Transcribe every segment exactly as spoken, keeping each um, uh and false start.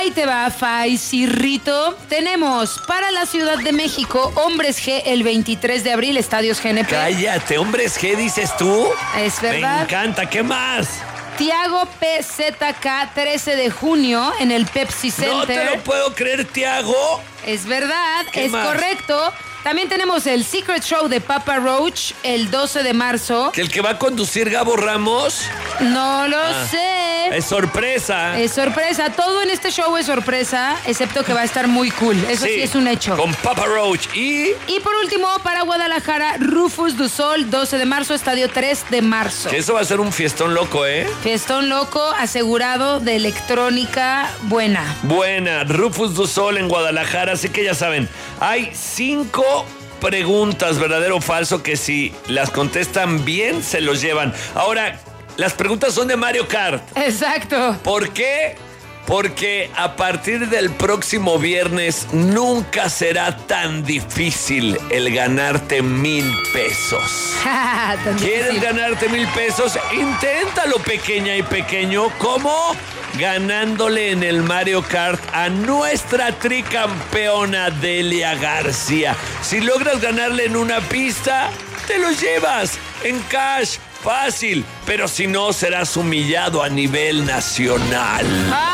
Ahí te va, Faisirrito. Tenemos para la Ciudad de México, Hombres G, el veintitrés de abril, Estadios G N P. Cállate, Hombres G, dices tú. Es verdad. Me encanta, ¿qué más? Tiago P Z K, trece de junio, en el Pepsi Center. No te lo puedo creer, Tiago. Es verdad, es más? correcto. También tenemos el Secret Show de Papa Roach el doce de marzo. ¿Que el que va a conducir Gabo Ramos? No lo Ah, sé. Es sorpresa. Es sorpresa. Todo en este show es sorpresa, excepto que va a estar muy cool. Eso sí, es un hecho. Con Papa Roach y... Y por último, para Guadalajara, Rufus du Sol, doce de marzo, estadio tres de marzo. Que eso va a ser un fiestón loco, ¿eh? Fiestón loco, asegurado, de electrónica buena. Buena, Rufus du Sol en Guadalajara, así que ya saben, hay cinco preguntas, verdadero o falso, que si las contestan bien, se los llevan. Ahora, las preguntas son de Mario Kart. Exacto. ¿Por qué? Porque a partir del próximo viernes nunca será tan difícil el ganarte mil pesos. Tan ¿Quieres difícil. ganarte mil pesos? Inténtalo, pequeña y pequeño. ¿Cómo? Ganándole en el Mario Kart a nuestra tricampeona Delia García. Si logras ganarle en una pista, te lo llevas en cash. Fácil, pero si no, serás humillado a nivel nacional.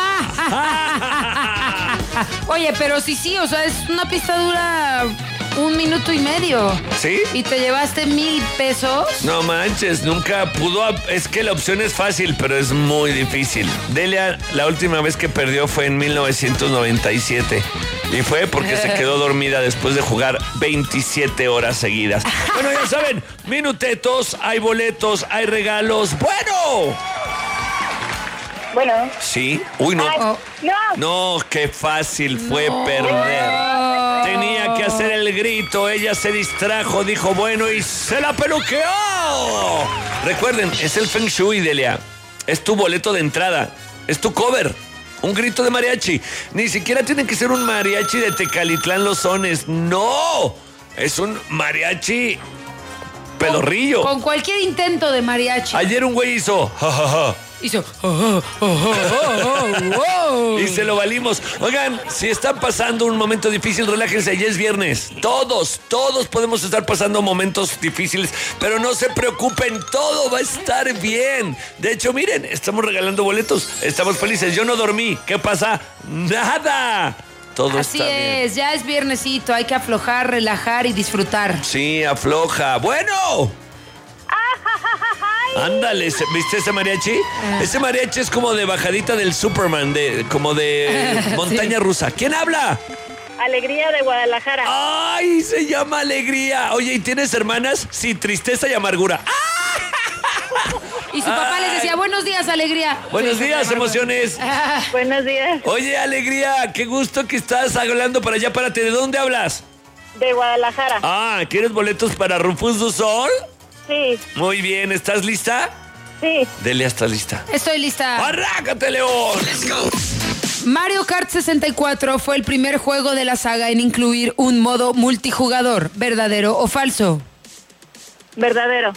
Oye, pero sí, sí, o sea, es una pista dura un minuto y medio. ¿Sí? ¿Y te llevaste mil pesos? No manches, nunca pudo. Es que la opción es fácil, pero es muy difícil. Delia, la última vez que perdió fue en mil novecientos noventa y siete. Y fue porque se quedó dormida después de jugar veintisiete horas seguidas. Bueno, ya saben, minutetos, hay boletos, hay regalos. ¡Bueno! Bueno. ¿Sí? Uy, no. Ay, Oh. no. No, qué fácil fue No. perder. Tenía que hacer el grito, ella se distrajo, dijo bueno y se la peluqueó. Recuerden, es el Feng Shui, Delia. Es tu boleto de entrada, es tu cover. Un grito de mariachi. Ni siquiera tiene que ser un mariachi de Tecalitlán Los Sones. No, es un mariachi pedorrillo. Con cualquier intento de mariachi. Ayer un güey hizo ja, ja, ja. Hizo. oh, oh, oh, oh, oh, oh. Y se lo valimos. Oigan, si están pasando un momento difícil, relájense, ya es viernes. Todos, todos podemos estar pasando momentos difíciles, pero no se preocupen, todo va a estar bien. De hecho, miren, estamos regalando boletos, estamos felices. Yo no dormí, ¿qué pasa? Nada. Todo Así está bien. es, ya es viernesito, hay que aflojar, relajar y disfrutar. Sí, afloja. Bueno. Ándale, ¿viste ese mariachi? Ese mariachi es como de bajadita del Superman, de, como de montaña Sí. rusa. ¿Quién habla? Alegría de Guadalajara. ¡Ay, se llama Alegría! Oye, ¿y tienes hermanas? Sí, tristeza y amargura. ¡Ah! Y su papá Ay. les decía, buenos días, alegría. Buenos Sí, días, papá. emociones. Ah, Buenos días. Oye, Alegría, qué gusto que estás hablando para allá, párate. ¿De dónde hablas? De Guadalajara. Ah, ¿quieres boletos para Rufus du Sol? Sí, Muy bien, ¿estás lista? sí. Delia, ¿estás lista? Estoy lista. ¡Arráncate, León! Mario Kart sesenta y cuatro fue el primer juego de la saga en incluir un modo multijugador, ¿verdadero o falso? Verdadero.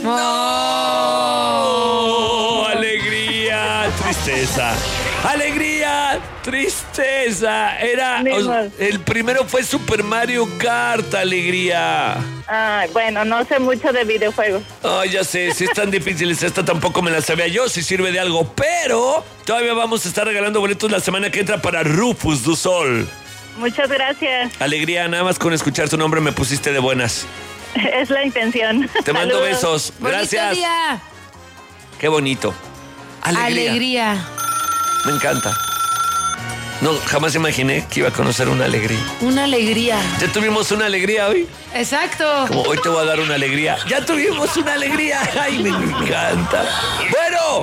¡Oh! ¡Alegría! ¡Tristeza! ¡Alegría! ¡Tristeza! Era. Ni o- modo. el primero fue Super Mario Kart, Alegría. Ah, bueno, no sé mucho de videojuegos. Ay, ya sé, si es tan difícil, esta tampoco me la sabía yo, si sirve de algo, pero todavía vamos a estar regalando boletos la semana que entra para Rufus du Sol. Muchas gracias. Alegría, nada más con escuchar tu nombre me pusiste de buenas. Es la intención. Te mando Saludos. besos. Gracias. Bonito día. Qué bonito. Alegría. Alegría. Me encanta. No, jamás imaginé que iba a conocer una alegría. Una alegría. Ya tuvimos una alegría hoy. Exacto. Como hoy te voy a dar una alegría. Ya tuvimos una alegría. Ay, me encanta. Bueno.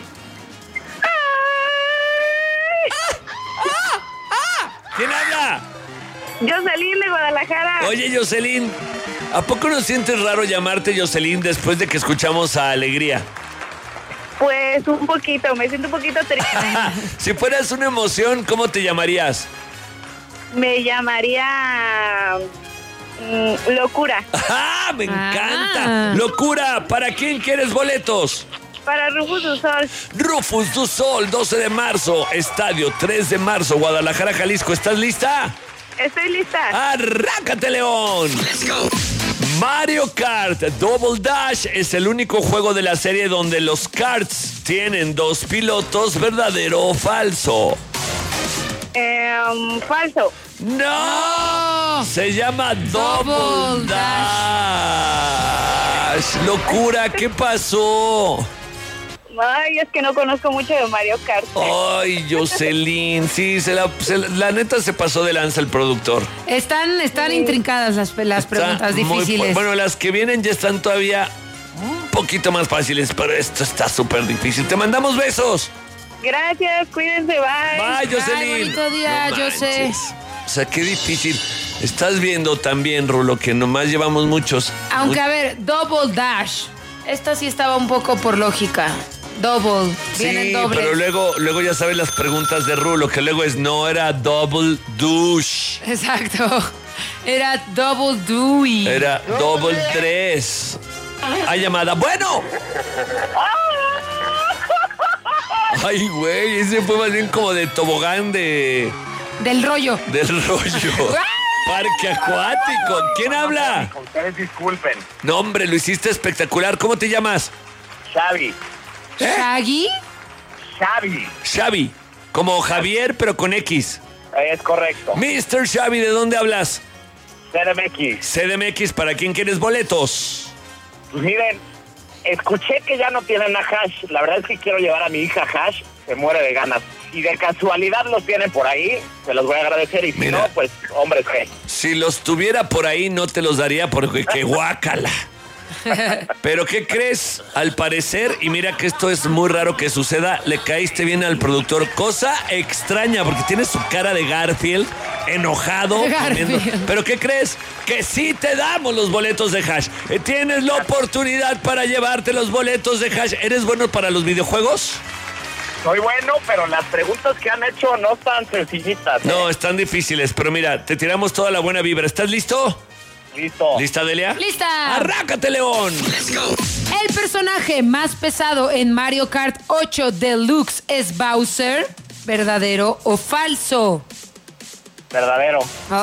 ¿Quién habla? Jocelyn de Guadalajara. Oye, Jocelyn, ¿a poco no sientes raro llamarte Jocelyn después de que escuchamos a Alegría? Pues un poquito, me siento un poquito triste. Si fueras una emoción, ¿cómo te llamarías? Me llamaría mm, Locura. ¡Ah! ¡Me encanta! Ah. ¡Locura! ¿Para quién quieres boletos? Para Rufus du Sol. Rufus du Sol, doce de marzo, estadio tres de marzo, Guadalajara, Jalisco. ¿Estás lista? Estoy lista. ¡Arráncate, León! Mario Kart Double Dash es el único juego de la serie donde los karts tienen dos pilotos, ¿verdadero o falso? Eh, falso. ¡No! Se llama Double, Double Dash. ¡Locura! ¿Qué pasó? Ay, es que no conozco mucho de Mario Kart. Ay, Jocelyn, sí, se la, se la, la neta se pasó de lanza el productor. Están, están intrincadas las, las preguntas Está muy difíciles. fu- bueno, las que vienen ya están todavía un poquito más fáciles, pero esto está súper difícil. Te mandamos besos. Gracias, cuídense, bye. Bye, Jocelyn. Ay, bonito día, No yo sé. manches. O sea, qué difícil. Estás viendo también, Rulo, que nomás llevamos muchos. Aunque, Mu- a ver, Double Dash. Esta sí estaba un poco por lógica. Double. Vienen Sí, dobles. pero luego, luego ya sabes las preguntas de Rulo, que luego es no era double douche. Exacto. Era Double Dewey. Era double tres. Hay llamada. ¡Bueno! Ay, güey, ese fue más bien como de tobogán de... Del rollo. del rollo. Parque acuático. ¿Quién habla? Ustedes disculpen. No, hombre, lo hiciste espectacular. ¿Cómo te llamas? Xavi. Shaggy. Xavi. Xavi. Como Javier, pero con X. Es correcto. mister Xavi, ¿de dónde hablas? C D M X. C D M X, ¿para quién quieres boletos? Pues miren, escuché que ya no tienen a Hash. La verdad es que quiero llevar a mi hija Hash. Se muere de ganas. Si de casualidad los tienen por ahí, se los voy a agradecer. Y si Mira. no, pues, hombres, ¿qué? Si los tuviera por ahí, no te los daría porque qué guácala. Pero ¿qué crees? Al parecer, y mira que esto es muy raro que suceda, le caíste bien al productor. Cosa extraña, porque tiene su cara de Garfield, enojado. Garfield. comiendo. Pero ¿qué crees? Que sí te damos los boletos de Hash. Eh, Tienes la oportunidad para llevarte los boletos de Hash. ¿Eres bueno para los videojuegos? Soy bueno, pero las preguntas que han hecho no están sencillitas. ¿eh? No, están difíciles, pero mira, te tiramos toda la buena vibra. ¿Estás listo? Listo. ¿Lista, Delia? ¡Lista! ¡Arráncate, León! El personaje más pesado en Mario Kart ocho Deluxe es Bowser. ¿Verdadero o falso? Verdadero.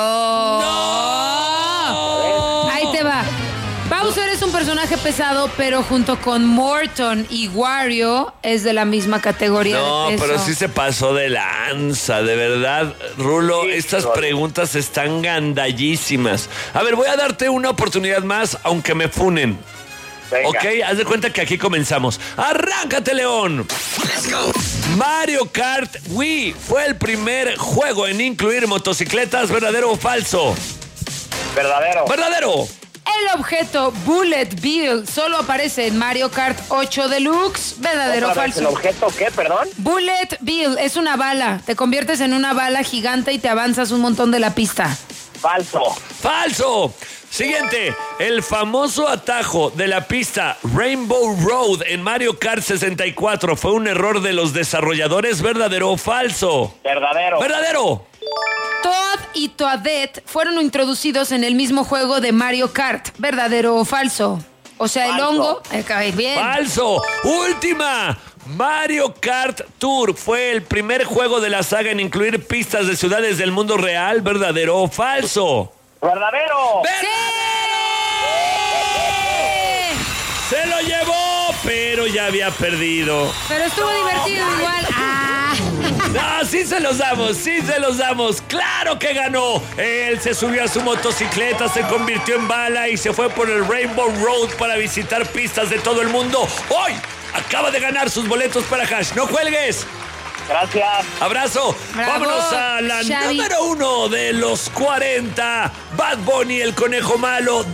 Oh. Ahí te va. Bowser es un personaje pesado, pero junto con Morton y Wario es de la misma categoría No, de peso. pero sí se pasó de lanza, de verdad. Rulo, Sí, estas Rulo. preguntas están gandallísimas. A ver, voy a darte una oportunidad más, aunque me funen. Venga. Ok, haz de cuenta que aquí comenzamos. ¡Arráncate, León! Mario Kart Wii fue el primer juego en incluir motocicletas, ¿verdadero o falso? Verdadero. ¡Verdadero! El objeto Bullet Bill solo aparece en Mario Kart ocho Deluxe. ¿Verdadero o ¿Otra vez falso? ¿El objeto qué, perdón? Bullet Bill es una bala. Te conviertes en una bala gigante y te avanzas un montón de la pista. Falso. ¡Falso! Siguiente, el famoso atajo de la pista Rainbow Road en Mario Kart sesenta y cuatro fue un error de los desarrolladores, ¿verdadero o falso? Verdadero. ¡Verdadero! Toad y Toadette fueron introducidos en el mismo juego de Mario Kart. ¿Verdadero o falso? O sea, el Falso. hongo... Eh, cae bien. ¡Falso! ¡Última! Mario Kart Tour fue el primer juego de la saga en incluir pistas de ciudades del mundo real, ¿verdadero o falso? Verdadero. ¡Sí! Se lo llevó, pero ya había perdido. Pero estuvo divertido igual. ¡Ah! No, sí se los damos, sí se los damos. ¡Claro que ganó! Él se subió a su motocicleta, se convirtió en bala y se fue por el Rainbow Road para visitar pistas de todo el mundo. Hoy acaba de ganar sus boletos para Hash. ¡No cuelgues! Gracias. Abrazo. Bravo, Vámonos a la Xavi. número uno de los cuarenta. Bad Bunny, el conejo malo.